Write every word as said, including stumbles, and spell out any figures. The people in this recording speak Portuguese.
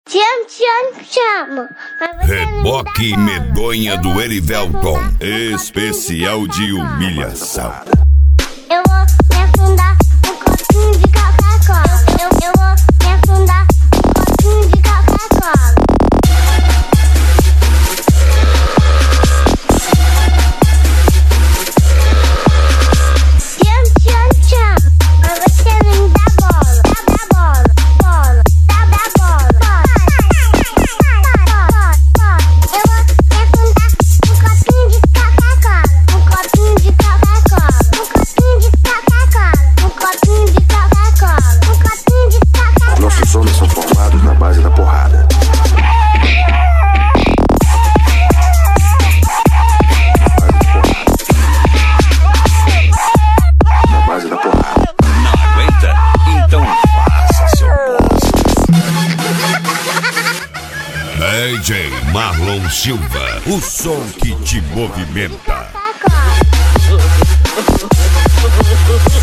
Te amo, te amo, te amo. Reboque medonha do Erivelton, especial de humilhação. Eu vou me afundar um copinho de Coca-Cola. Eu, eu vou me afundar um copinho de Coca-Cola. Te amo, te amo, te amo, mas você não me dá bola. Dá, dá bola, bola, dá, dá bola, bola. Eu vou me afundar um copinho de Coca-Cola. Um copinho de Coca-Cola. Um copinho de Coca-Cola. Um copinho de Coca-Cola. Um copinho de Coca-Cola. Nossos homens são formados na base da porrada. Na base da porrada. Não aguenta? Então faça seu boss. D J Marlon Silva, o som que te movimenta. Coca-Cola.